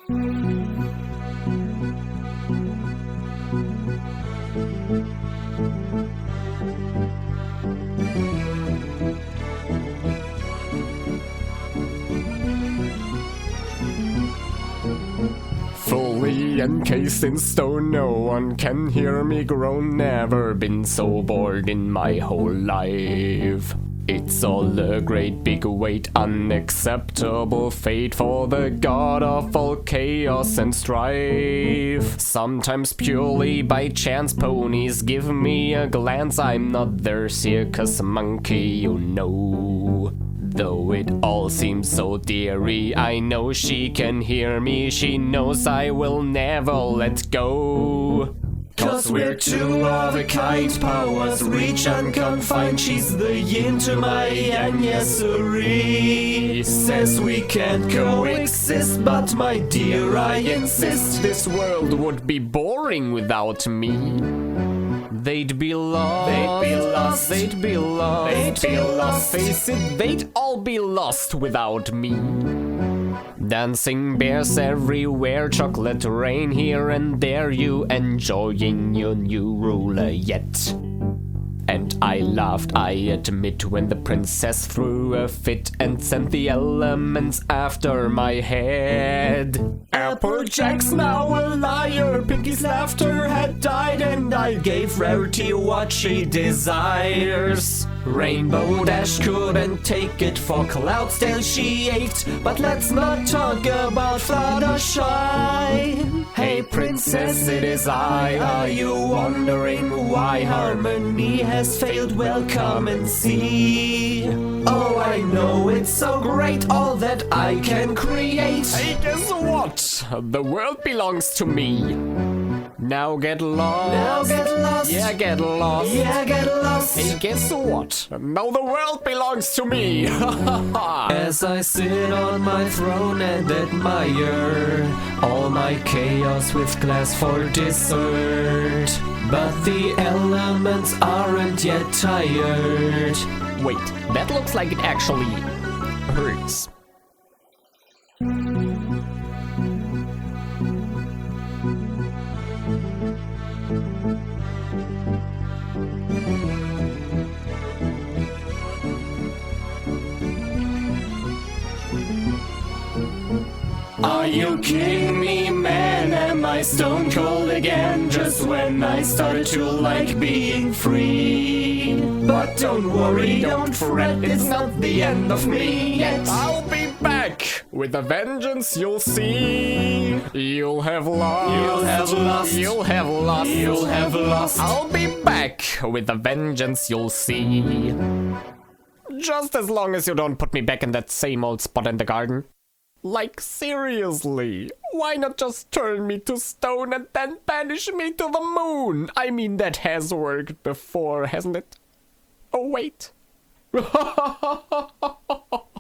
Fully encased in stone, no one can hear me groan. Never been so bored in my whole life. It's all a great big weight, unacceptable fate for the god of all chaos and strife. Sometimes purely by chance ponies give me a glance. I'm not their circus monkey, you know. Though it all seems so deary, I know she can hear me. She knows I will never let go. 'Cause we're two of a kind, powers reach unconfined. She's the yin to my yang, yes sirree. Says we can't coexist, but my dear, I insist. This world would be boring without me. They'd be lost, they'd be lost, they'd be lost, they'd be lost. Face it, they'd all be lost without me. Dancing bears everywhere, chocolate rain here and there. You enjoying your new ruler yet? And I laughed, I admit, when the princess threw a fit and sent the elements after my head. Applejack's now a liar, Pinky's laughter had died, and I gave Rarity what she desires. Rainbow Dash couldn't take it, for Cloudsdale she ached, but let's not talk about Fluttershy. Hey princess, it is I. Are you wondering why harmony has failed? Well, come and see. Oh, I know it's so great, all that I can create. Hey, guess what? The world belongs to me. Now get lost. Now get lost. Yeah, get lost. Yeah, get lost. Hey, guess what? Now the world belongs to me. As I sit on my throne and admire all my chaos with glass for dessert. But the elements aren't yet tired. Wait, that looks like it actually hurts. Are you kidding me, man? Am I stone cold again? Just when I started to like being free. But don't worry, don't fret, it's not the end of me yet. I'll be back with a vengeance, you'll see. You'll have lost. You'll have lost. You'll have lost. You'll have lost. I'll be back with a vengeance, you'll see. Just as long as you don't put me back in that same old spot in the garden. Like, seriously, why not just turn me to stone and then banish me to the moon? I mean, that has worked before, hasn't it? Oh, wait.